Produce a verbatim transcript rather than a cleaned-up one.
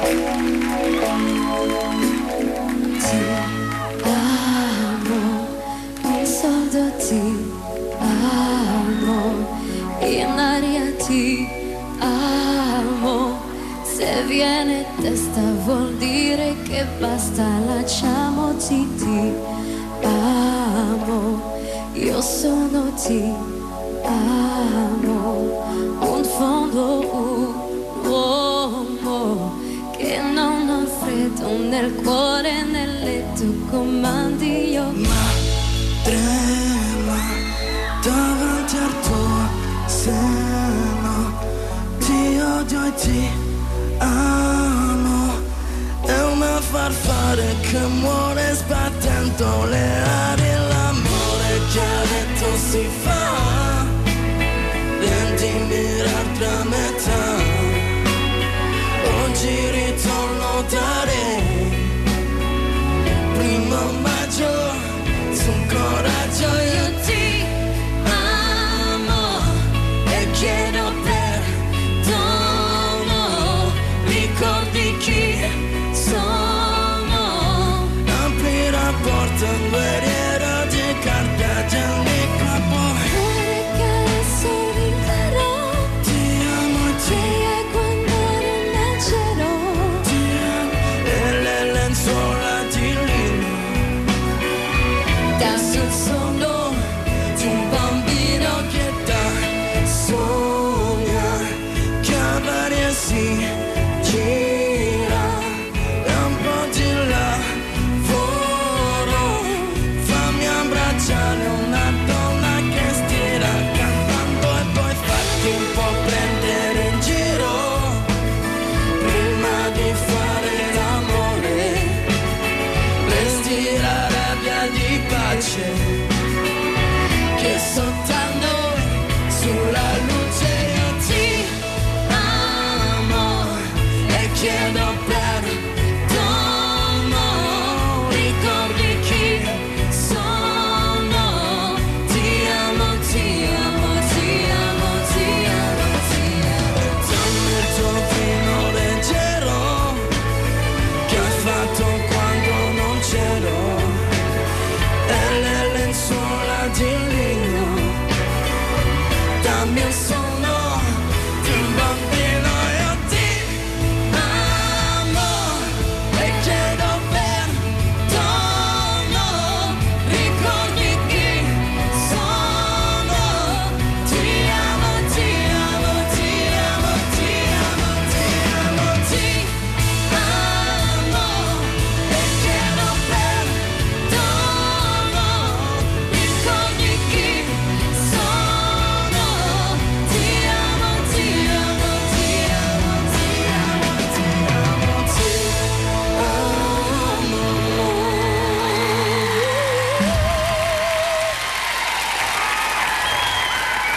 In aria ti amo, se viene testa vuol dire che basta, lasciamoci, ti amo, io sono ti amo, un fondo, un uomo che non ha freddo nel cuore, nel letto comandi io. Ma trema davanti al tuo seno, ti odio e ti amo, è una farfalla che muore sbattendo le ali, l'amore che ha detto si fa, prendi mirar tra me